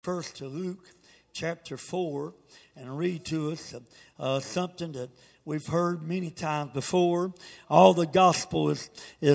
first to Luke chapter 4 and read to us something that we've heard many times before. All the gospel is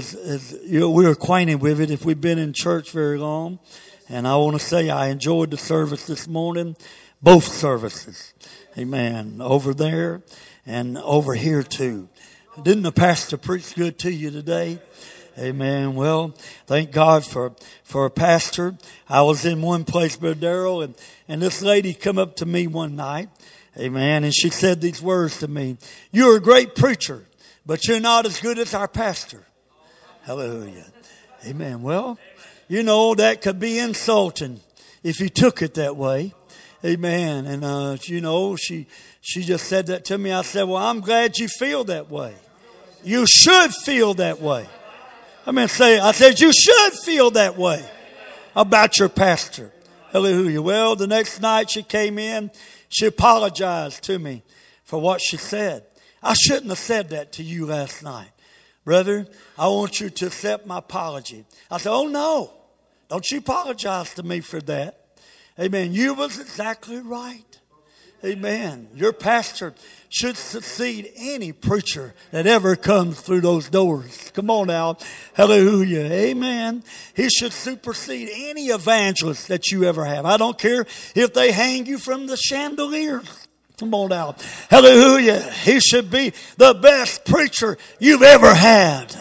we're acquainted with it if we've been in church very long. And I want to say I enjoyed the service this morning, both services. Amen. Over there and over here too. Didn't the pastor preach good to you today? Amen. Well, thank God for a pastor. I was in one place, Brother Darrell, and this lady come up to me one night. Amen. And she said these words to me. You're a great preacher, but you're not as good as our pastor. Hallelujah. Amen. Well, you know, that could be insulting if you took it that way. Amen. And, you know, she just said that to me. I said, well, I'm glad you feel that way. You should feel that way. I said, you should feel that way about your pastor. Hallelujah. Well, the next night she came in, she apologized to me for what she said. I shouldn't have said that to you last night. Brother, I want you to accept my apology. I said, oh no, don't you apologize to me for that. Amen. You was exactly right. Amen. Your pastor should succeed any preacher that ever comes through those doors. Come on now. Hallelujah. Amen. He should supersede any evangelist that you ever have. I don't care if they hang you from the chandeliers. Come on now. Hallelujah. He should be the best preacher you've ever had.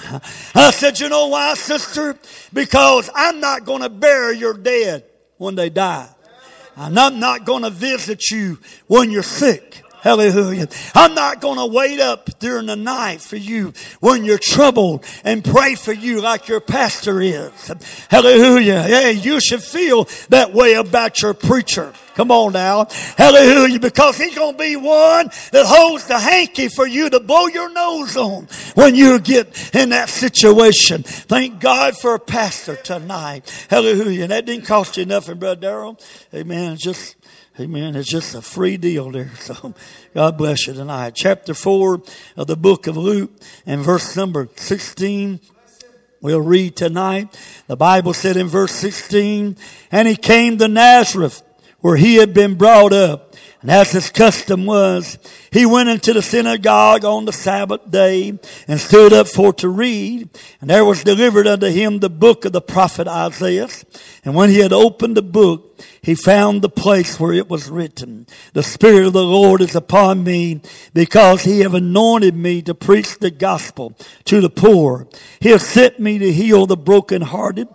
I said, you know why, sister? Because I'm not going to bury your dead when they die. And I'm not going to visit you when you're sick. Hallelujah. I'm not going to wait up during the night for you when you're troubled and pray for you like your pastor is. Hallelujah. Hey, you should feel that way about your preacher. Come on now. Hallelujah. Because he's going to be one that holds the hanky for you to blow your nose on when you get in that situation. Thank God for a pastor tonight. Hallelujah. And that didn't cost you nothing, Brother Darrell. Amen. Amen. It's just a free deal there. So God bless you tonight. Chapter 4 of the book of Luke and verse number 16. We'll read tonight. The Bible said in verse 16, and he came to Nazareth, where he had been brought up. And as his custom was, he went into the synagogue on the Sabbath day and stood up for to read. And there was delivered unto him the book of the prophet Isaiah. And when he had opened the book, he found the place where it was written, the Spirit of the Lord is upon me, because he have anointed me to preach the gospel to the poor. He has sent me to heal the brokenhearted,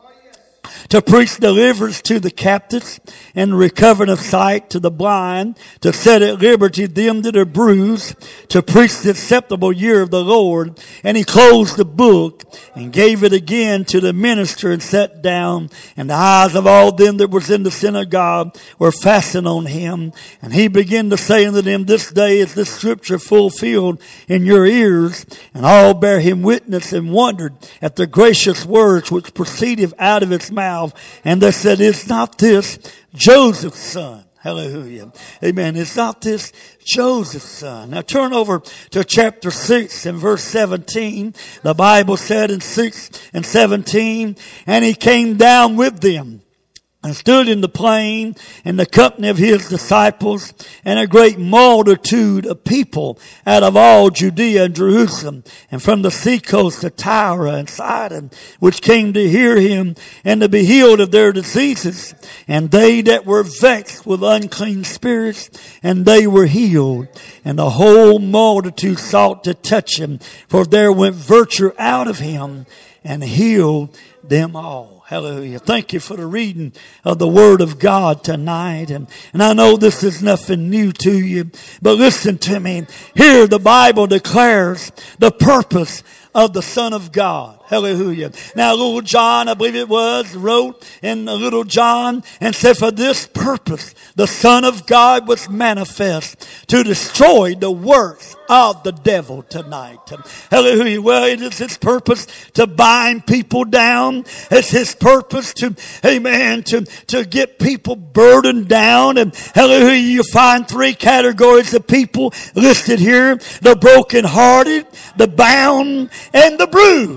to preach deliverance to the captives, and recovering of sight to the blind, to set at liberty them that are bruised, to preach the acceptable year of the Lord. And he closed the book and gave it again to the minister and sat down. And the eyes of all them that was in the synagogue were fastened on him. And he began to say unto them, this day is this scripture fulfilled in your ears. And all bare him witness and wondered at the gracious words which proceeded out of his mouth. And they said, is not this Joseph's son? Hallelujah. Amen. Is not this Joseph's son? Now turn over to chapter 6 and verse 17. The Bible said in 6 and 17, and he came down with them and stood in the plain in the company of his disciples, and a great multitude of people out of all Judea and Jerusalem, and from the seacoast of Tyre and Sidon, which came to hear him and to be healed of their diseases. And they that were vexed with unclean spirits, and they were healed. And the whole multitude sought to touch him, for there went virtue out of him and healed them all. Hallelujah. Thank you for the reading of the Word of God tonight. And I know this is nothing new to you, but listen to me. Here the Bible declares the purpose of the Son of God. Hallelujah. Now, little John, I believe it was, wrote in little John and said, for this purpose, the Son of God was manifest to destroy the works of the devil tonight. Hallelujah. Well, it is his purpose to bind people down. It's his purpose to, amen, to get people burdened down. And hallelujah, you find three categories of people listed here: the brokenhearted, the bound, and the bruised. Hallelujah.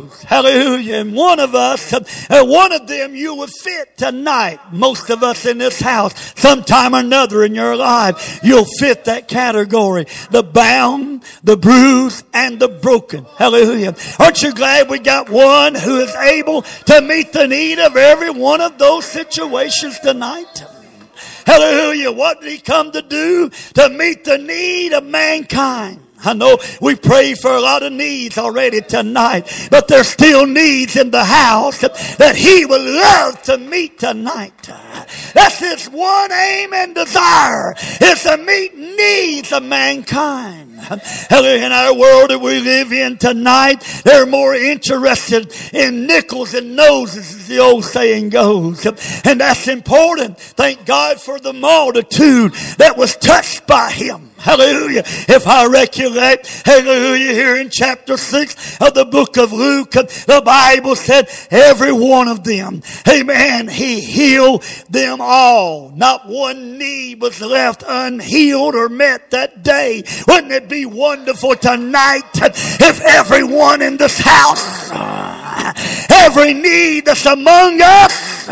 Hallelujah. And one of us, one of them you will fit tonight. Most of us in this house, sometime or another in your life, you'll fit that category. The bound, the bruised, and the broken. Hallelujah. Aren't you glad we got one who is able to meet the need of every one of those situations tonight? Hallelujah. What did he come to do? To meet the need of mankind. I know we pray for a lot of needs already tonight, but there's still needs in the house that he would love to meet tonight. That's his one aim and desire, is to meet needs of mankind. In our world that we live in tonight, they're more interested in nickels and noses, as the old saying goes. And that's important. Thank God for the multitude that was touched by him. Hallelujah. If I recollect, hallelujah, here in chapter 6 of the book of Luke, the Bible said every one of them, amen, he healed them all. Not one need was left unhealed or met that day. Wouldn't it be wonderful tonight if everyone in this house, every need that's among us,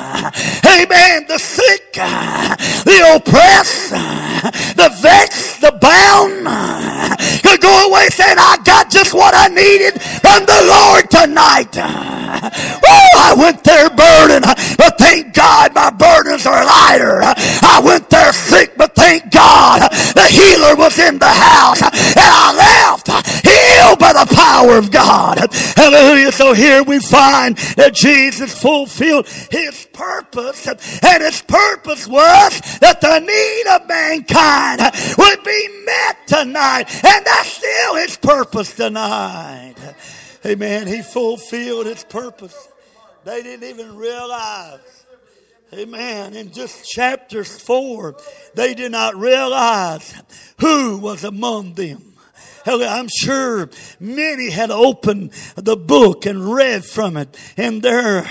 amen, the sick, the oppressed, the vexed, the bound, could go away saying, I got just what I needed from the Lord tonight. I went there burdened, but thank God my burdens are lighter. I went there sick, but thank God the healer was in the house, and I left healed by the power of God. Hallelujah. So here we find that Jesus fulfilled his purpose, and his purpose was that the need of mankind would be met tonight, and that's still his purpose tonight. Amen. He fulfilled his purpose. They didn't even realize. Amen. In just chapter 4, they did not realize who was among them. I'm sure many had opened the book and read from it in their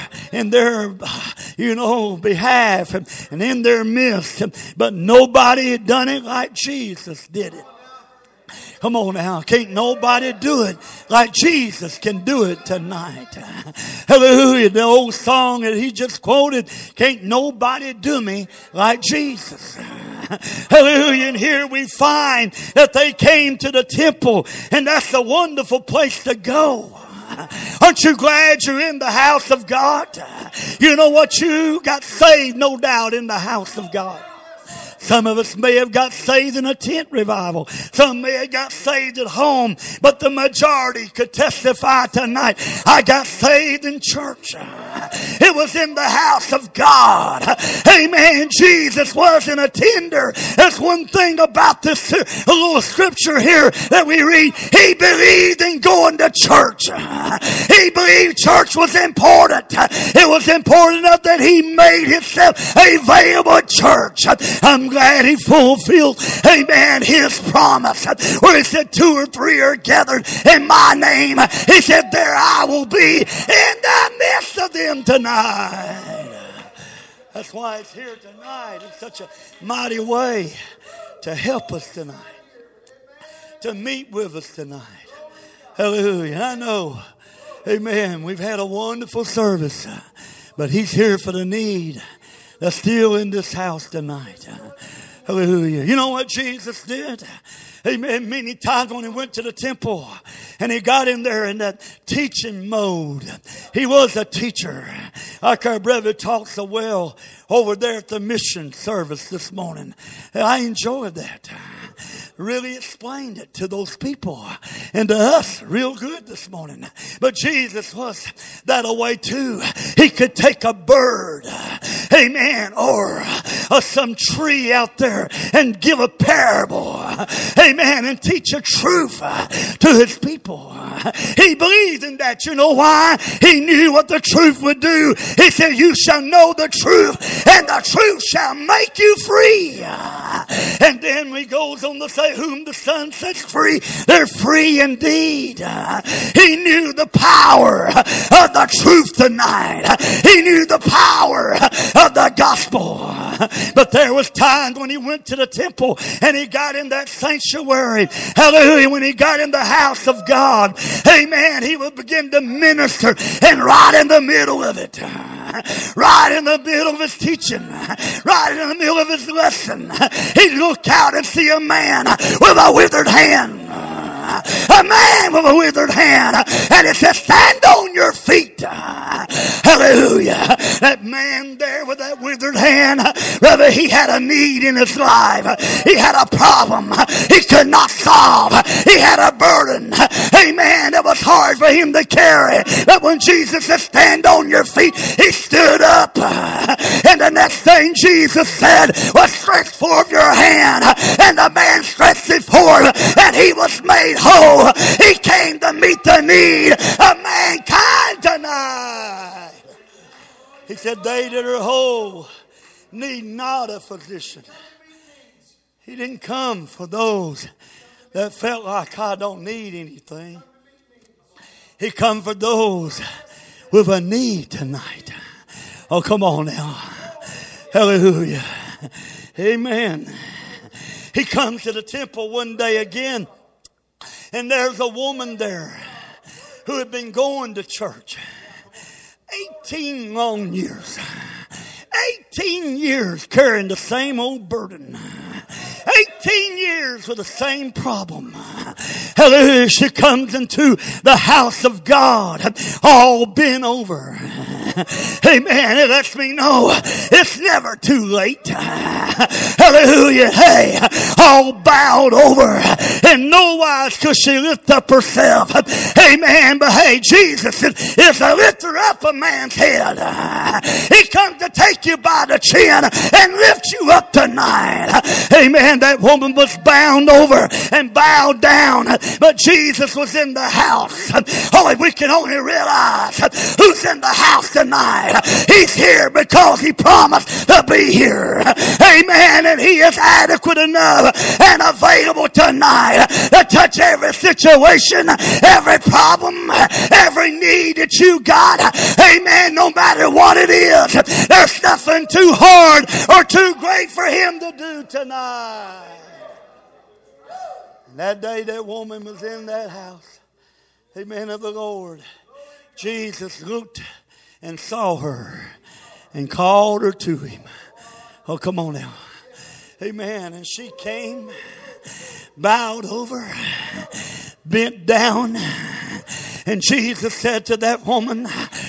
behalf and in their midst, but nobody had done it like Jesus did it. Come on now. Can't nobody do it like Jesus can do it tonight. Hallelujah. The old song that he just quoted, can't nobody do me like Jesus. Hallelujah. And here we find that they came to the temple, and that's a wonderful place to go. Aren't you glad you're in the house of God? You know what? You got saved, no doubt, in the house of God. Some of us may have got saved in a tent revival. Some may have got saved at home. But the majority could testify tonight, I got saved in church. It was in the house of God. Amen. Jesus wasn't a tender. There's one thing about this little scripture here that we read. He believed in going to church. He believed church was important. It was important enough that he made himself available at church. I'm glad he fulfilled, amen, his promise. Where he said 2 or 3 are gathered in my name. He said, there I will be in the midst of them tonight. That's why it's here tonight in such a mighty way to help us tonight, to meet with us tonight. Hallelujah. I know, amen, we've had a wonderful service, but he's here for the need that's still in this house tonight. Hallelujah. You know what Jesus did? Amen. Many times when he went to the temple and he got in there in that teaching mode, he was a teacher. Like our brother talked so well over there at the mission service this morning. I enjoyed that. Really explained it to those people and to us real good this morning. But Jesus was that way too. He could take a bird, amen, or some tree out there and give a parable, amen, and teach a truth to his people. He believed in that. You know why? He knew what the truth would do. He said, you shall know the truth, and the truth shall make you free. And then he goes on to say, whom the Son sets free, they're free indeed. He knew the power of the truth tonight. He knew the power of the gospel. But there was times when he went to the temple and he got in that sanctuary. Hallelujah. When he got in the house of God. Amen. He would begin to minister, and right in the middle of it, right in the middle of his teaching, right in the middle of his lesson, he'd look out and see a man with a withered hand. A man with a withered hand. And it says, stand on your feet. Hallelujah. That man there with that withered hand, brother, he had a need in his life. He had a problem he could not solve. He had a burden. Amen. It was hard for him to carry. But when Jesus said, stand on your feet, he stood up. And the next thing Jesus said was, stretch forth your hand. And the man stretched it forth, and he was made whole. He came to meet the need of mankind tonight. He said, they that are whole need not a physician. He didn't come for those that felt like I don't need anything. He come for those with a need tonight. Oh, come on now. Hallelujah. Amen. He comes to the temple one day again, and there's a woman there who had been going to church 18 long years. 18 years carrying the same old burden. 18 years with the same problem. Hallelujah. She comes into the house of God all bent over. Amen. It lets me know it's never too late. Hallelujah. Hey, all bowed over. In no wise could she lift up herself. Amen. But hey, Jesus is a lifter up a man's head. He comes to take you by the chin and lift you up tonight. Amen. That woman was bound over and bowed down, but Jesus was in the house. Oh, we can only realize who's in the house tonight. He's here because he promised to be here. Amen. And he is adequate enough and available tonight to touch every situation, every problem, every need that you got. Amen. No matter what it is, there's nothing too hard or too great for him to do tonight. And that day that woman was in that house. Amen, of the Lord. Jesus looked and saw her and called her to him. Oh, come on now. Amen. And she came, bowed over, bent down. And Jesus said to that woman,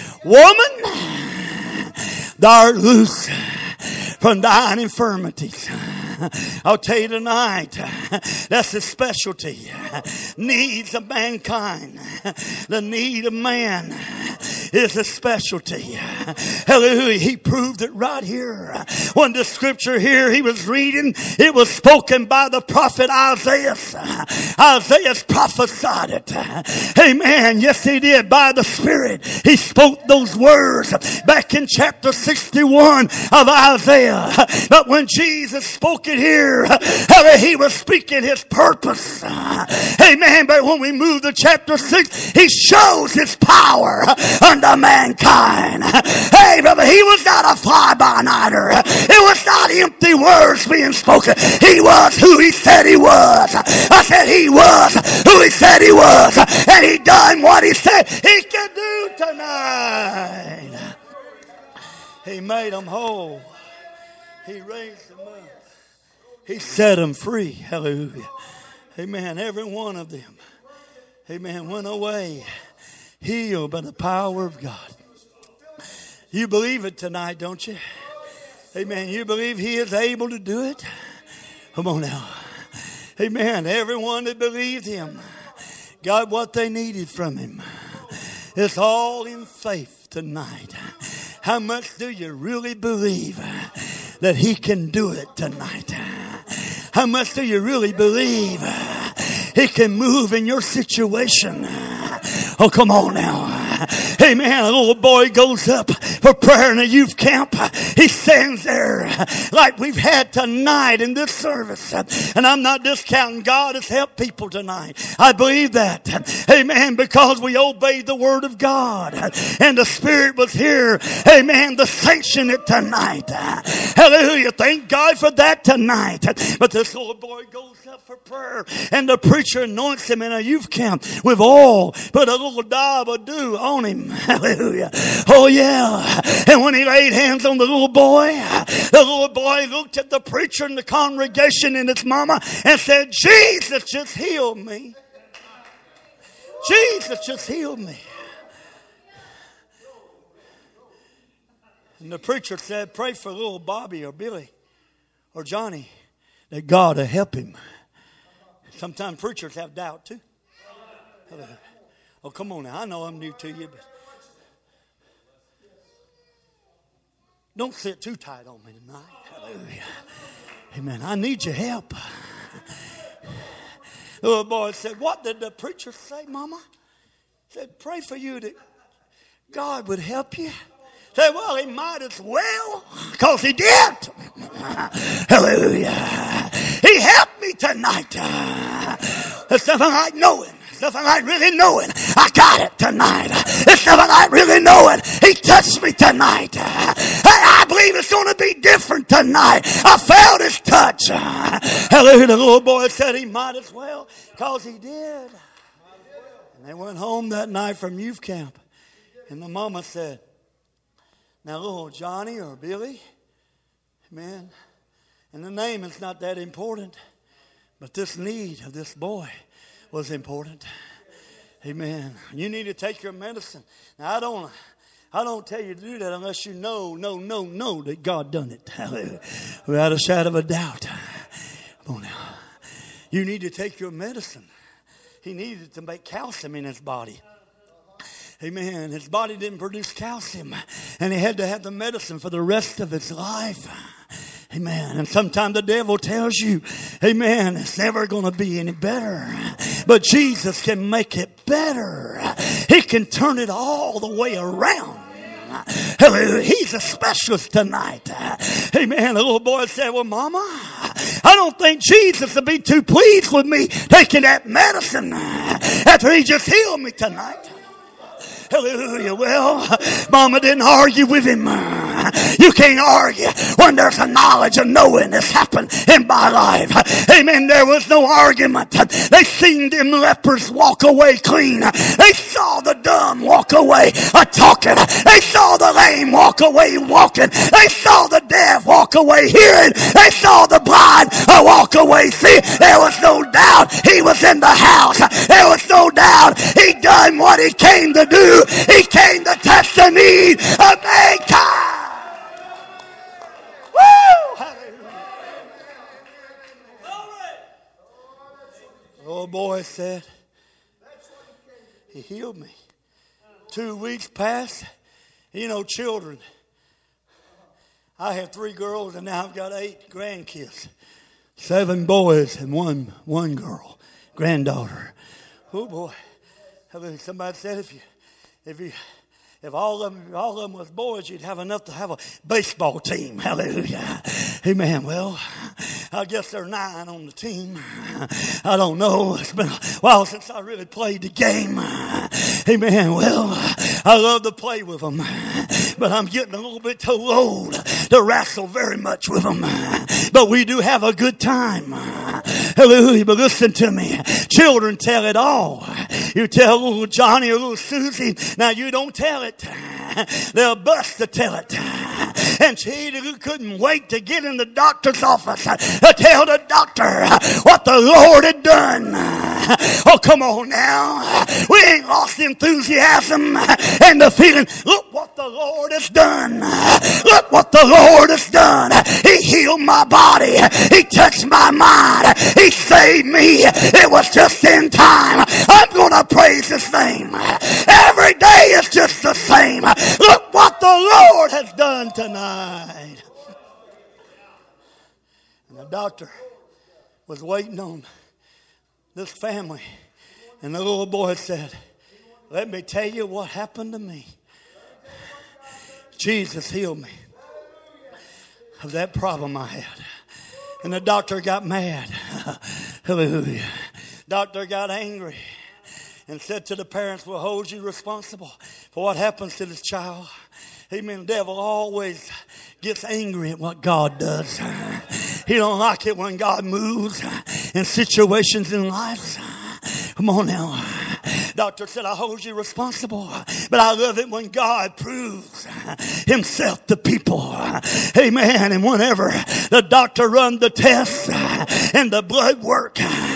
woman, thou art loose from thine infirmities. I'll tell you tonight, that's the specialty. Needs of mankind. The need of man is a specialty. Hallelujah. He proved it right here. When the scripture here he was reading, it was spoken by the prophet Isaiah. Isaiah prophesied it. Amen. Yes, he did. By the Spirit, he spoke those words back in chapter 61 of Isaiah. But when Jesus spoke it here, he was speaking his purpose. Amen. But when we move to chapter 6, he shows his power unto mankind. Hey, brother, he was not a fly-by-nighter. It was not empty words being spoken. He was who he said he was. I said he was who he said he was. And he done what he said he could do tonight. He made them whole. He raised them up. He set them free. Hallelujah. Amen. Every one of them. Amen. Went away healed by the power of God. You believe it tonight, don't you? Amen. You believe he is able to do it? Come on now. Amen. Everyone that believed him got what they needed from him. It's all in faith tonight. How much do you really believe that he can do it tonight? How much do you really believe he can move in your situation? Oh, come on now. Amen. A little boy goes up for prayer in a youth camp. He stands there like we've had tonight in this service. And I'm not discounting. God has helped people tonight. I believe that. Amen. Because we obeyed the word of God. And the Spirit was here. Amen. To sanction it tonight. Hallelujah. Thank God for that tonight. But this little boy goes up for prayer. And the preacher anoints him in a youth camp with oil. Put a little dab of dew on him. Hallelujah. Oh yeah. And when he laid hands on the little boy looked at the preacher and the congregation and his mama and said, Jesus just healed me. Jesus just healed me. And the preacher said, pray for little Bobby or Billy or Johnny that God will help him. Sometimes preachers have doubt too. Oh, come on now. I know I'm new to you, but don't sit too tight on me tonight. Hallelujah. Amen. I need your help. The little boy said, what did the preacher say, Mama? He said, pray for you that God would help you. Say, well, he might as well, because he did. Hallelujah. He helped me tonight. There's nothing like knowing. There's nothing like really knowing. I got it tonight. There's nothing like really knowing. He touched me tonight. I believe it's going to be different tonight. I felt his touch. Hallelujah. The little boy said he might as well, because he did. And they went home that night from youth camp. And the mama said, now, little Johnny or Billy, amen, and the name is not that important, but this need of this boy was important. Amen. You need to take your medicine. Now, I don't tell you to do that unless you know that God done it. Hallelujah. Without a shadow of a doubt. Come on now. You need to take your medicine. He needed to make calcium in his body. Amen. His body didn't produce calcium. And he had to have the medicine for the rest of his life. Amen. And sometimes the devil tells you, amen, it's never going to be any better. But Jesus can make it better. He can turn it all the way around. Hallelujah. He's a specialist tonight. Amen. The little boy said, well, Mama, I don't think Jesus will be too pleased with me taking that medicine after he just healed me tonight. Hallelujah. Well, Mama didn't argue with him. You can't argue when there's a knowledge of knowing this happened in my life. Amen. There was no argument. They seen them lepers walk away clean. They saw the dumb walk away talking. They saw the lame walk away walking. They saw the deaf walk away hearing. They saw the blind walk away seeing. There was no doubt he was in the house. There was no doubt he done what he came to do. He came to touch the need of mankind. Woo! Hallelujah. The old boy said, he healed me. 2 weeks passed. You know, children. I have 3 girls and now I've got 8 grandkids. 7 boys and one girl, granddaughter. Oh boy. Somebody said if all of them was boys, you'd have enough to have a baseball team. Hallelujah. Amen. Well, I guess there are 9 on the team. I don't know. It's been a while since I really played the game. Amen. Well, I love to play with them, but I'm getting a little bit too old to wrestle very much with them. But we do have a good time. Hallelujah. But listen to me. Children tell it all. You tell little Johnny or little Susie. Now you don't tell it. They'll bust to tell it. And she couldn't wait to get in the doctor's office to tell the doctor what the Lord had done. Oh, come on now. We ain't lost enthusiasm and the feeling. Look what the Lord has done. Look what the Lord has done. He healed my body. He touched my mind. He saved me. It was just in time. I'm going to praise His name. Every day is just the same. Look what the Lord has done tonight. And the doctor was waiting on this family. And the little boy said, let me tell you what happened to me. Jesus healed me of that problem I had. And the doctor got mad. Hallelujah. Doctor got angry and said to the parents, we'll hold you responsible for what happens to this child. Amen. The devil always gets angry at what God does. He don't like it when God moves in situations in life. Come on now. Doctor said, I hold you responsible. But I love it when God proves himself to people. Amen. And whenever the doctor run the tests and the blood work,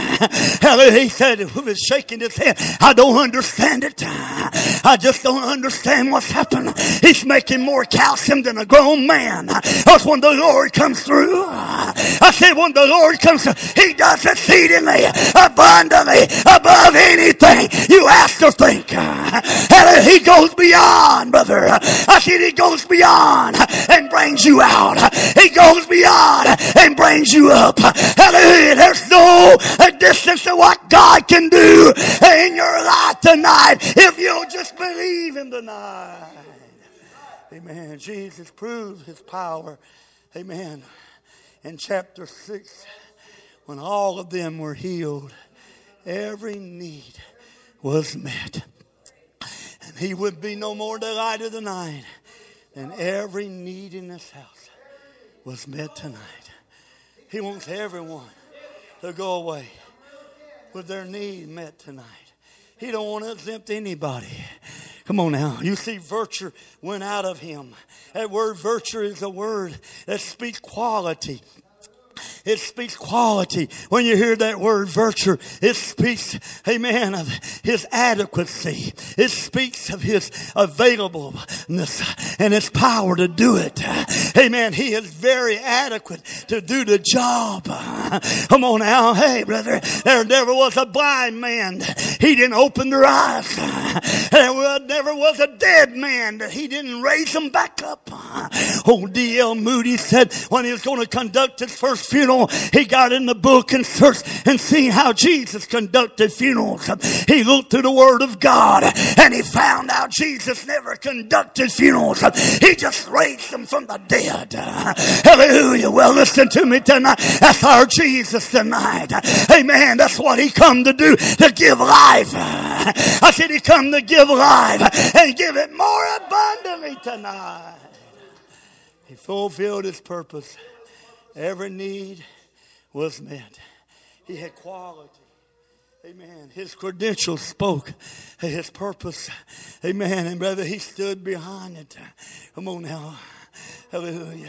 he said, he was shaking his head. I don't understand it. I just don't understand what's happened. He's making more calcium than a grown man. That's when the Lord comes through. I said, when the Lord comes through, he does exceedingly abundantly above anything you ask or think. He goes beyond, brother. I said, he goes beyond and brings you out. He goes beyond and brings you up. Hallelujah. There's no distance to what God can do in your life tonight if you'll just believe him tonight. Amen. Jesus proved his power. Amen. In chapter 6, when all of them were healed, every need was met. And he would be no more delighted tonight than every need in this house was met tonight. He wants everyone to go away with their need met tonight. He don't want to exempt anybody. Come on now. You see, virtue went out of him. That word virtue is a word that speaks quality. It speaks quality. When you hear that word virtue, it speaks, amen, of his adequacy. It speaks of his availableness and his power to do it. Amen. He is very adequate to do the job. Come on now. Hey, brother, there never was a blind man. He didn't open their eyes. There never was a dead man that he didn't raise them back up. Old D.L. Moody said when he was going to conduct his first funeral, he got in the book and searched and seen how Jesus conducted funerals. He looked through the Word of God and he found out Jesus never conducted funerals. He just raised them from the dead. Hallelujah. Well, listen to me tonight. That's our Jesus tonight. Amen. That's what he come to do, to give life. I said he come to give life and give it more abundantly tonight. He fulfilled his purpose. Every need was met. He had quality. Amen. His credentials spoke his purpose. Amen. And brother, he stood behind it. Come on now. Hallelujah.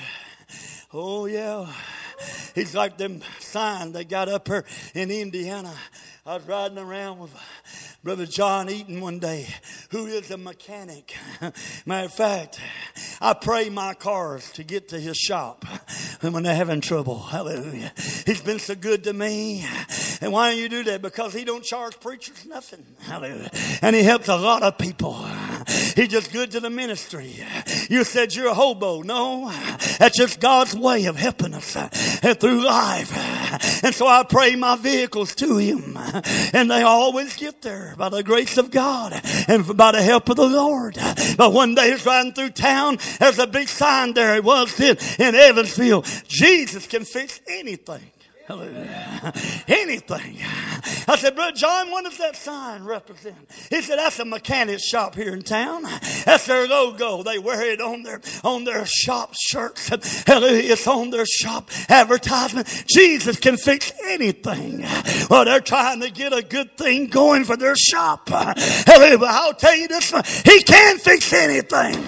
Oh yeah. He's like them signs they got up here in Indiana. I was riding around with Brother John Eaton one day, who is a mechanic. Matter of fact, I pray my cars to get to his shop when they're having trouble. Hallelujah. He's been so good to me. And why do you do that? Because he don't charge preachers nothing. Hallelujah. And he helps a lot of people. He's just good to the ministry. You said you're a hobo. No, that's just God's way of helping us through life. And so I pray my vehicles to him. And they always get there by the grace of God and by the help of the Lord. But one day he's riding through town. There's a big sign there. It was in Evansville. Jesus can fix anything. Hallelujah. Anything. I said, Brother John, what does that sign represent? He said, that's a mechanic shop here in town. That's their logo. They wear it on their shop shirts. Hallelujah. It's on their shop advertisement. Jesus can fix anything. Well, they're trying to get a good thing going for their shop. Hallelujah. But I'll tell you this, he can fix anything.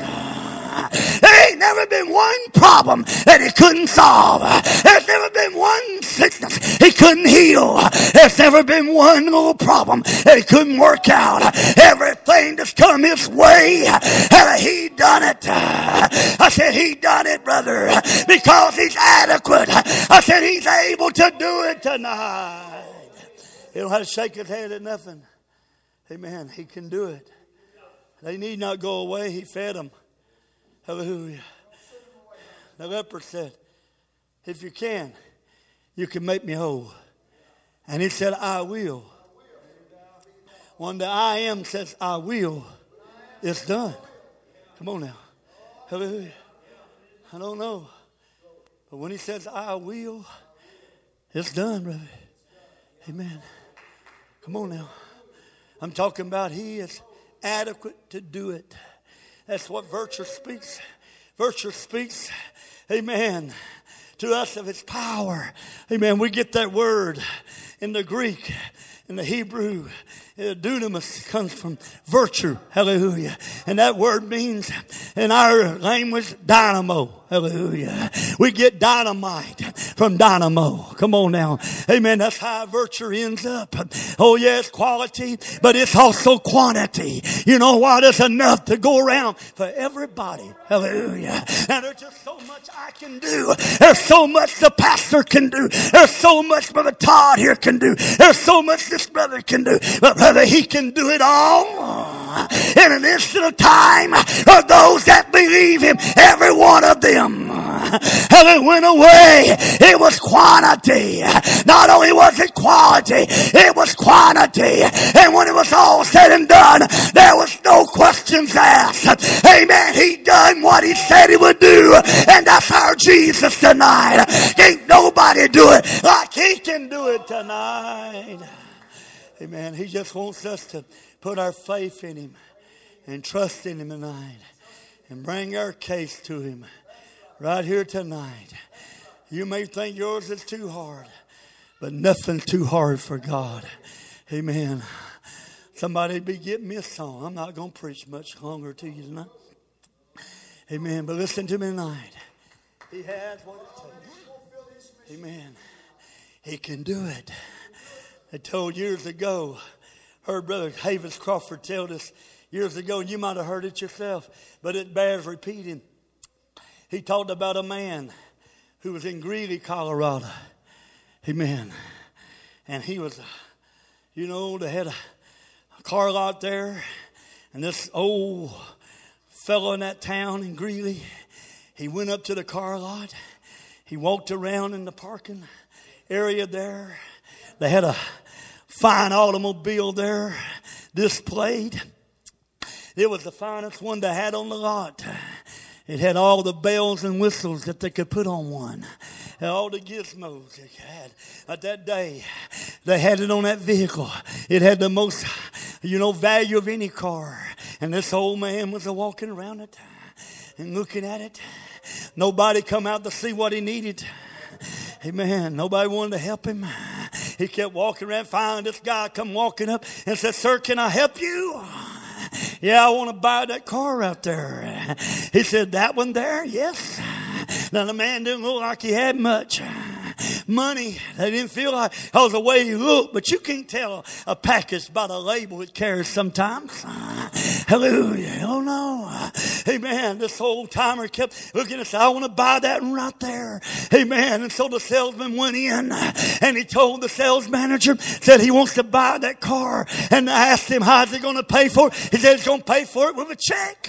There ain't never been one problem that he couldn't solve. There's never been one sickness he couldn't heal. There's never been one little problem that he couldn't work out. Everything that's come his way, he done it. I said, he done it, brother, because he's adequate. I said, he's able to do it tonight. He don't have to shake his head at nothing. Amen. He can do it. They need not go away. He fed them. Hallelujah. The leper said, if you can make me whole. And he said, I will. When the I am says, I will, it's done. Come on now. Hallelujah. I don't know. But when he says, I will, it's done, brother. Amen. Come on now. I'm talking about he is adequate to do it. That's what virtue speaks. Virtue speaks, amen, to us of its power. Amen. We get that word in the Greek, in the Hebrew. Dunamis comes from virtue. Hallelujah. And that word means in our language, dynamo. Hallelujah. We get dynamite from dynamo. Come on now. Amen. That's how virtue ends up. Oh yes, quality, but it's also quantity. You know what? It's enough to go around for everybody. Hallelujah. And there's just so much I can do. There's so much the pastor can do. There's so much Brother Todd here can do. There's so much this brother can do. But brother, he can do it all in an instant of time for those that believe him, every one of them. And it went away. It was quantity. Not only was it quality, it was quantity. And when it was all said and done, there was no questions asked. Amen. He done what he said he would do. And that's our Jesus tonight. Can't nobody do it like he can do it tonight. Amen. He just wants us to put our faith in him and trust in him tonight and bring our case to him right here tonight. You may think yours is too hard, but nothing's too hard for God. Amen. Somebody be getting me a song. I'm not going to preach much longer to you tonight. Amen. But listen to me tonight. He has what it takes. Amen. He can do it. I told years ago, heard Brother Havis Crawford tell us years ago, and you might have heard it yourself, but it bears repeating. He talked about a man who was in Greeley, Colorado. Amen. And he was, they had a car lot there, and this old fellow in that town in Greeley, he went up to the car lot. He walked around in the parking area there. They had a fine automobile there displayed. It was the finest one they had on the lot. It had all the bells and whistles that they could put on one. And all the gizmos they had. At that day, they had it on that vehicle. It had the most, value of any car. And this old man was walking around it and looking at it. Nobody come out to see what he needed. Amen. Nobody wanted to help him. He kept walking around. Finally, this guy come walking up and said, "Sir, can I help you?" "Yeah, I want to buy that car out there." He said, "That one there?" "Yes." Now, the man didn't look like he had much money. They didn't feel like that was the way he looked, but you can't tell a package by the label it carries sometimes. Hallelujah. Oh no. Amen. This old timer kept looking and said, "I want to buy that one right there." Amen. And so the salesman went in and he told the sales manager, said he wants to buy that car. And I asked him, "How's he going to pay for it?" He said he's going to pay for it with a check.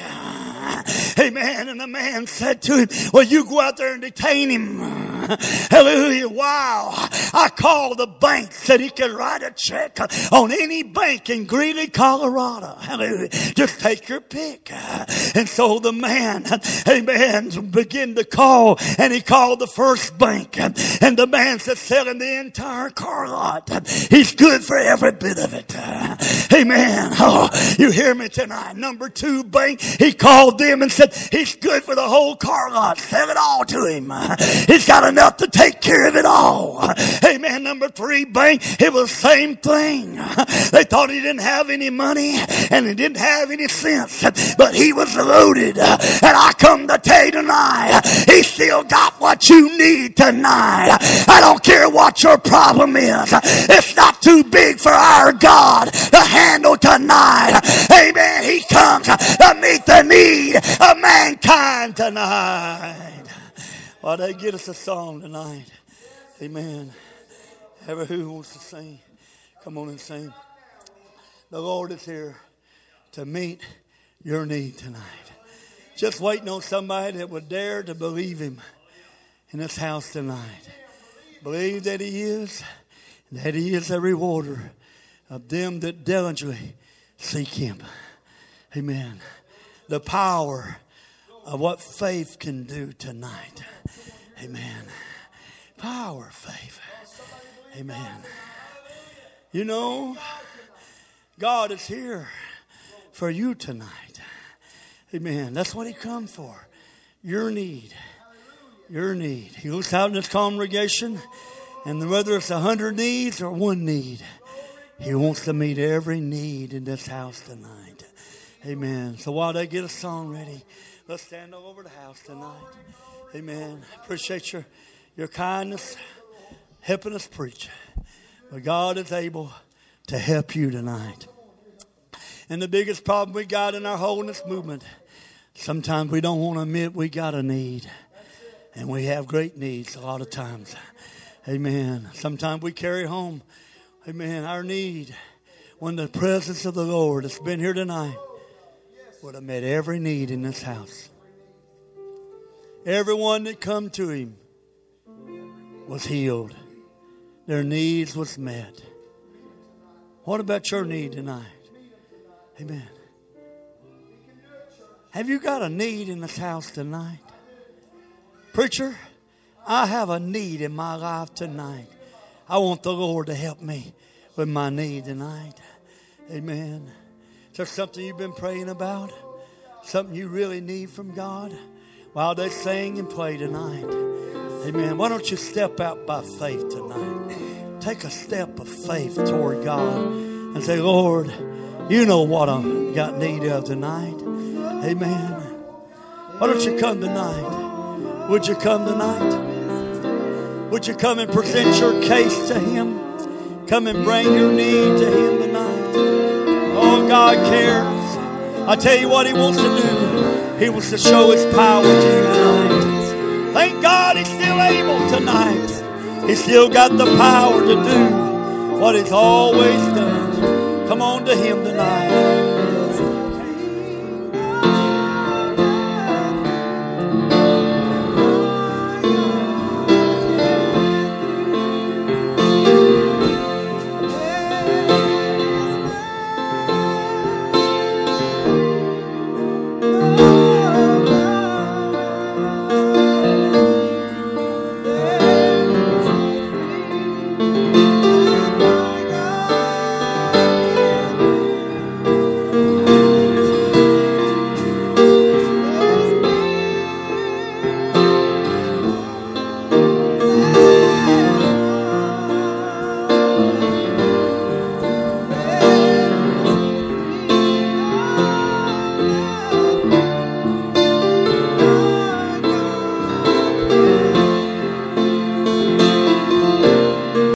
Amen. And the man said to him, "Well, you go out there and detain him." Hallelujah. Wow. I called the bank, said he could write a check on any bank in Greeley, Colorado. Hallelujah. Just take your pick. And so the man, amen, began to call, and he called the first bank. And the man said, selling the entire car lot. He's good for every bit of it. Amen. Oh, you hear me tonight? Number 2 bank, he called them and said, he's good for the whole car lot. Sell it all to him. He's got enough to take care of it all. Amen. Number 3 bank, it was the same thing. They thought he didn't have any money and he didn't have any sense, but he was loaded. And I come to tell you tonight, he still got what you need tonight. I don't care what your problem is. It's not too big for our God to handle tonight. Amen. He comes to meet the need of mankind tonight. Well, they get us a song tonight. Amen. Ever who wants to sing, come on and sing. The Lord is here to meet your need tonight. Just waiting on somebody that would dare to believe him in this house tonight. Believe that he is, and that he is a rewarder of them that diligently seek him. Amen. The power of what faith can do tonight. Amen. Power of faith. Amen. You know, God is here for you tonight. Amen. That's what He come for. Your need. Your need. He looks out in this congregation, and whether it's 100 needs or one need, He wants to meet every need in this house tonight. Amen. So while they get a song ready, let's stand all over the house tonight. Amen. Appreciate your kindness, helping us preach. But God is able to help you tonight. And the biggest problem we got in our holiness movement, sometimes we don't want to admit we got a need. And we have great needs a lot of times. Amen. Sometimes we carry home, amen, our need when the presence of the Lord that's been here tonight would have met every need in this house. Everyone that come to Him was healed. Their needs was met. What about your need tonight? Amen. Have you got a need in this house tonight? Preacher, I have a need in my life tonight. I want the Lord to help me with my need tonight. Amen. Is there something you've been praying about? Something you really need from God? While they sing and play tonight. Amen. Why don't you step out by faith tonight? Take a step of faith toward God and say, Lord, you know what I got need of tonight. Amen. Why don't you come tonight? Would you come tonight? Would you come and present your case to Him? Come and bring your need to Him tonight. Oh, God cares. I tell you what He wants to do. He wants to show His power to you tonight. Thank God He's still able tonight. He's still got the power to do what He's always done. Come on to Him tonight.